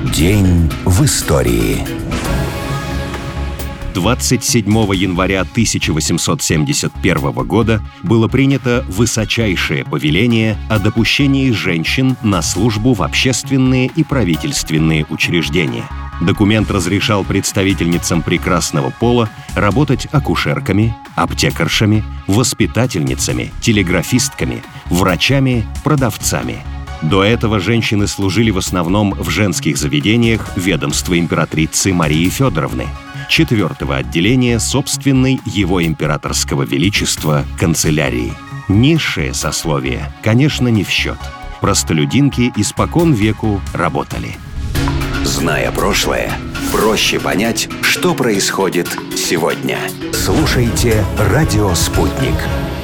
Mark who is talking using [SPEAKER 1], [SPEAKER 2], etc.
[SPEAKER 1] День в истории.
[SPEAKER 2] 27 января 1871 года было принято высочайшее повеление о допущении женщин на службу в общественные и правительственные учреждения. Документ разрешал представительницам прекрасного пола работать акушерками, аптекаршами, воспитательницами, телеграфистками, врачами, продавцами. До этого женщины служили в основном в женских заведениях ведомства императрицы Марии Федоровны, 4-го отделения собственной его императорского величества канцелярии. Низшее сословие, конечно, не в счет. Простолюдинки испокон веку работали.
[SPEAKER 1] Зная прошлое, проще понять, что происходит сегодня. Слушайте «Радио Спутник».